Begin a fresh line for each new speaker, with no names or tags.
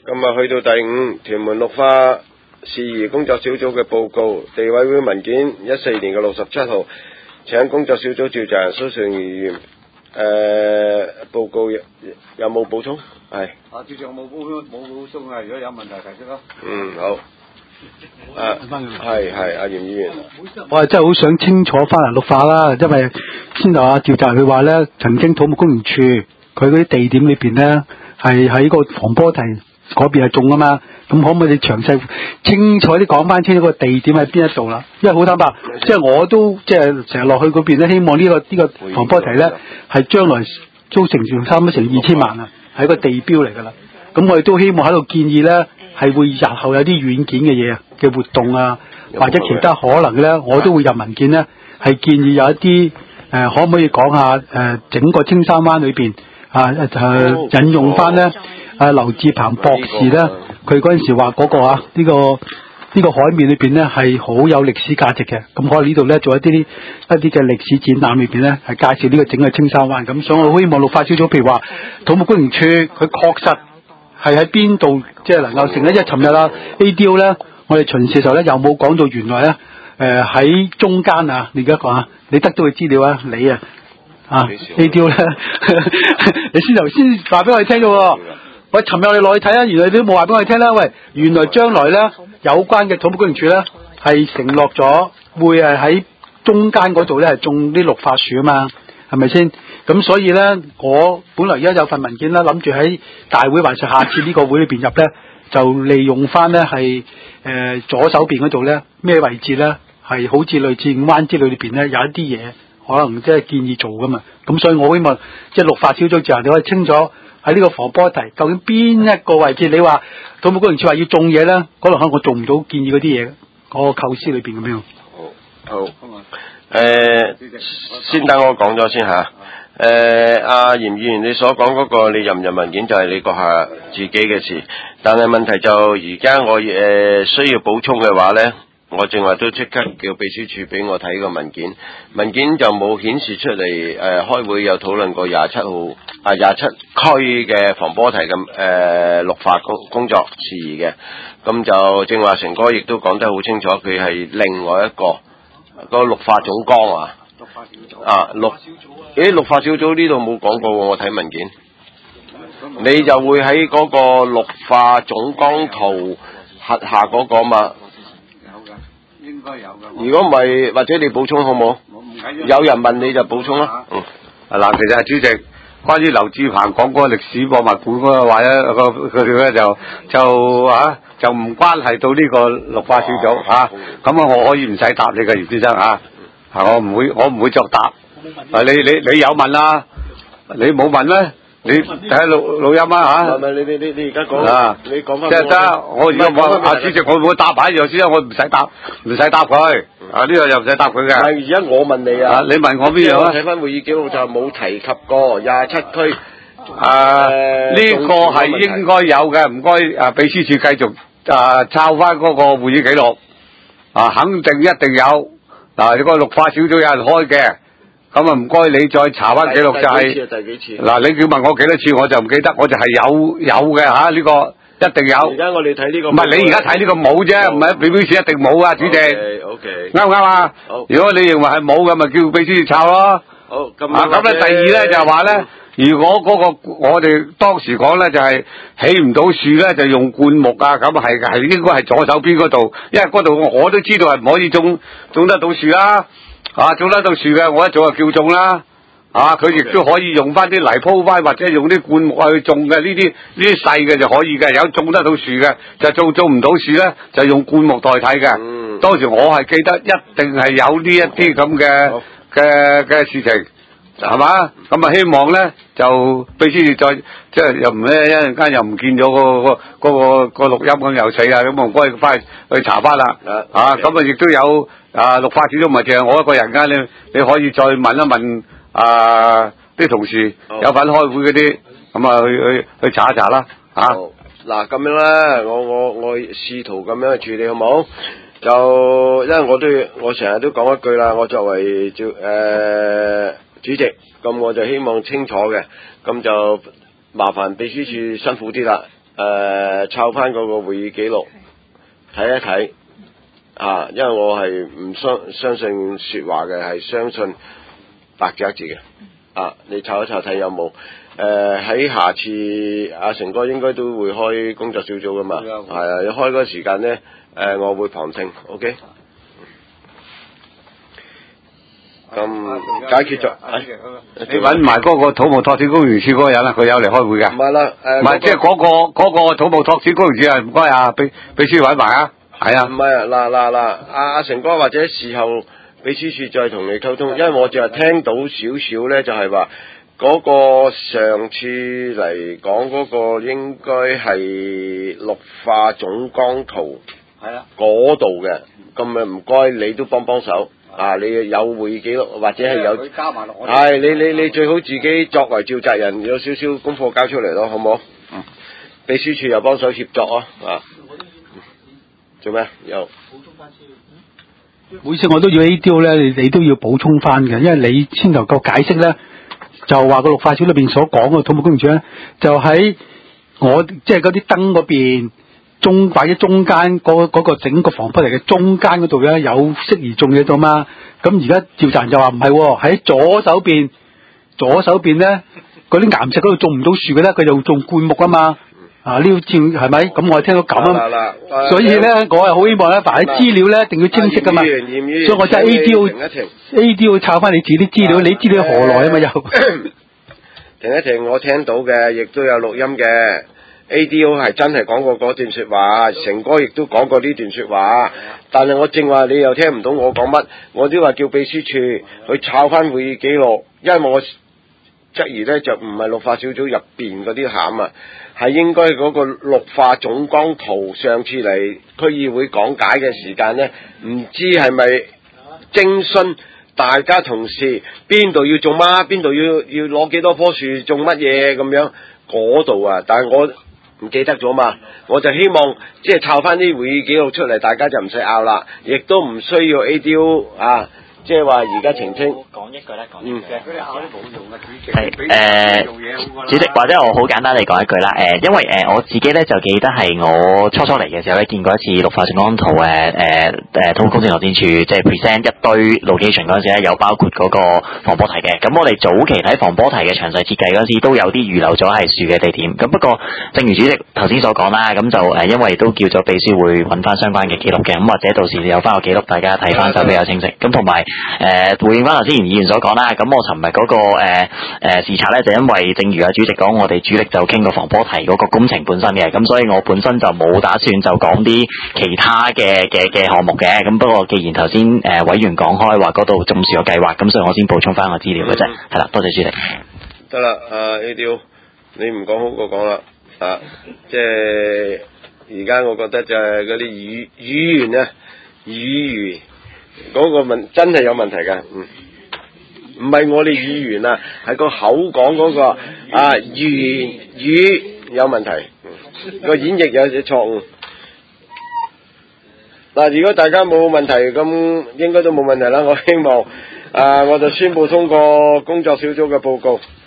去到第5屯門綠化事宜工作小組嘅報告，地委會文件14年嘅67號，請工作小組召集人蘇順議員報告有冇補充？係。
主席，我冇補充啊，如果有問題提出啦。
好。係阿袁議員。
我係真係好想清楚翻嚟綠化啦，因為先頭趙澤佢話咧，曾經土木工程處佢嗰啲地點裏邊咧係喺個防波堤嗰邊係種啊嘛，咁可唔可以詳細清楚啲講翻清楚個地點喺邊一度啦？因為好坦白，即係我都即係成日落去嗰邊咧，希望呢個防波堤咧係將來租成差唔多成2000萬啊，係一個地標嚟㗎啦。咁我哋都希望喺度建議咧，係會日後有啲軟件嘅嘢嘅活動啊，或者其他可能嘅咧，我都會入文件咧，係建議有一啲可唔可以講下整個青山灣裏邊引用翻咧劉志鵬博士咧，佢嗰陣時話嗰個呢個海面裏邊咧係好有歷史價值嘅，咁可能呢度咧做一啲嘅歷史展覽裏邊咧係介紹呢個整個青山灣，咁所以我希望綠化小組譬如話土木工程處佢確實係喺邊度即係能夠成咧，因為尋日ADO 咧，我哋巡視嘅時候咧又冇講到原來咧喺中間啊，你而家講啊，你得到嘅資料啊，你ADO 咧，你先頭先話俾我哋聽嘅喎。喂，尋日我哋落去睇啊，原來你都冇話俾我哋聽啦。喂，原來將來咧有關嘅土木工程處咧係承諾咗會喺中間嗰度咧係種啲綠化樹啊嘛，係咪先？咁所以咧，我本來而家有份文件啦，諗住喺大會還是下次呢個會裏邊入咧，就利用翻咧係左手邊嗰度咧咩位置咧係好似類似5灣之類裏邊咧有一啲嘢可能即係建議做噶嘛。咁所以我希望即係綠化小組之後你可以清楚。喺呢個防波堤究竟邊一個位置？你話土木工程處話要種嘢咧，可能我做唔到建議嗰啲嘢，嗰個構思裏邊咁樣。
好。先等我講咗先嚇。阿嚴議員，你所講嗰個你入唔入文件就係你閣下自己嘅事，但係問題就而家我需要補充嘅話咧。我正話都即刻叫秘書處俾我睇個文件，文件就冇顯示出嚟開會有討論過27區嘅防波堤嘅綠化工作事宜嘅，咁就正話成哥亦都講得好清楚，佢係另外一個綠化總綱啊。綠化小組綠化小組呢度冇講過喎，我睇文件，你就會喺嗰個綠化總綱圖轄下嗰個嘛。
應該有嘅。
如果唔係，或者你補充好冇？有人問你就補充啦。
嗱，其實主席，關於劉志鵬講嗰個歷史博物館嗰個話咧，佢哋咧就唔關係到呢個綠化小組嚇。咁我可以唔使答你嘅袁先生嚇。我唔會作答。你有問啦，你冇問咧？你睇下錄音啊嚇！
唔係你而家講你講翻
即係得我而家主席，我會答擺樣先，我唔使答佢。呢個又唔使答佢嘅。
但係而家我問你啊，
你問我邊樣啊？
睇翻會議記錄就冇提及過27區。
呢個係應該有嘅，唔該秘書處繼續抄翻嗰個會議記錄。肯定一定有。呢個綠化小組有人開嘅。咁唔該你再查翻記錄就係
第幾次？
嗱，你叫問我幾多次我就唔記得，我就係有嘅嚇，呢個一定有。
而家我哋睇呢個
唔係你而家睇呢個冇啫，唔係表示一定冇啊，主席。
OK。
啱唔啱啊？好。如果你認為係冇嘅，咪叫秘書處抄咯。
好。
咁咧，第二咧就係話咧，如果嗰個我哋當時講咧就係起唔到樹咧，就用灌木啊，咁係應該係左手邊嗰度，因為嗰度我都知道係唔可以種得到樹啦。種得到樹嘅，我一早就叫種啦。佢亦都可以用翻啲泥鋪翻，或者用啲灌木去種嘅。呢啲細嘅就可以嘅，有種得到樹嘅，就種唔到樹咧，就用灌木代替嘅。當時我係記得一定係有呢一啲咁嘅事情，係嘛？咁希望咧就秘書處再即係又唔咧一陣間又唔見咗個錄音咁又死啊！咁我唔該翻去查翻啦。咁亦都有。綠化小組唔係淨係我一個人㗎，你可以再問一問啲同事有份開會嗰啲，咁去查一查啦嚇。
嗱咁樣啦，我試圖咁樣去處理好冇？就因為我成日都講一句啦，我作為主席，咁我就希望清楚嘅，咁就麻煩秘書處辛苦啲啦。 抄翻嗰個會議記錄睇一睇啊，因為我係唔相信說話嘅，係相信白紙黑字嘅啊。你抄一抄睇有冇喺下次阿成哥應該都會開工作小組噶嘛，係啊，你開嗰個時間咧我會旁聽 ，OK。咁解決咗，
你揾埋嗰個土木拓展公園處嗰個人啦，佢有嚟開會㗎。
唔係啦，
唔係即係嗰個土木拓展公園處啊，唔該啊，秘書揾埋啊，係啊。
唔係嗱，阿成哥或者事後秘書處再同你溝通，因為我就係聽到少少咧，就係話嗰個上次嚟講嗰個應該係綠化總綱圖係啦嗰度嘅，咁啊唔該你都幫手。啊！你有會議記錄或者係有，
加埋落我
係你最好自己作為召集人有少少功課交出嚟咯，好唔好？秘書處又幫手協助啊！做咩？又補充翻先。
每次我都要 ADO 咧，你都要補充翻嘅，因為你先頭個解釋咧，就話個綠化小裏邊所講嘅土木工程處咧，就喺我即係嗰啲燈嗰邊。或者中間嗰個整個防坡堤嘅中間嗰度咧有適宜種嘢到嘛？咁而家召集人就話唔係喎，喺左手邊咧嗰啲岩石嗰度種唔到樹嘅咧，佢就種灌木啊嘛。啊呢個佔係咪？咁我係聽到咁啊，所以咧我係好希望咧，凡係資料咧一定要清晰噶嘛。所以我就 ADO 抄翻你自己啲資料，你資料何來啊嘛又？
停一停，我聽到嘅，亦都有錄音嘅。ADO 係真係講過嗰段說話，成哥亦都講過呢段說話，但係我正話你又聽唔到我講乜，我都話叫秘書處去抄翻會議記錄，因為我質疑呢就唔係綠化小組入邊嗰啲餡啊，係應該嗰個綠化總綱圖上次嚟區議會講解嘅時間呢，唔知係咪徵詢大家同事邊度要種乜，邊度要攞幾多棵樹種乜嘢咁樣嗰度啊，但係我唔記得咗嘛，我就希望即係抄翻啲會議記錄出嚟，大家就唔使拗啦，亦都唔需要 ADO 啊，即係話而家澄清。
講一句啦，講一句。
佢哋拗啲冇用嘅主席。
係主席或者我好簡單地講一句啦，因為我自己咧就記得係我初嚟嘅時候咧見過一次綠化總綱圖土木工程拓展處即係 present 一堆 location 嗰陣時咧，有包括嗰個防坡堤嘅。咁我哋早期睇防坡堤嘅詳細設計嗰陣時，都有啲預留咗係樹嘅地點。咁不過正如主席頭先所講啦，咁就因為都叫咗秘書會揾翻相關嘅記錄嘅，咁或者到時有翻個記錄，大家睇翻就比較清晰。咁同埋回應翻頭先嚴議員所講啦，咁我尋日嗰個視察咧，就因為正如主席講，我哋主力就傾個防坡堤嗰個工程本身嘅，咁所以我本身就冇打算就講啲其他嘅項目嘅。咁不過既然頭先委員講開話嗰度種樹嘅計劃，咁所以我先補充翻個資料嘅啫。係啦，多謝主席。
得啦，ADO，你唔講好過講啦。即係而家我覺得就係嗰啲語言啊，語言嗰個真係有問題㗎，唔係我哋語言啊，係個口講嗰個語有問題，個演繹有啲錯誤。嗱，如果大家冇問題，咁應該都冇問題啦。我希望我就宣布通過工作小組嘅報告。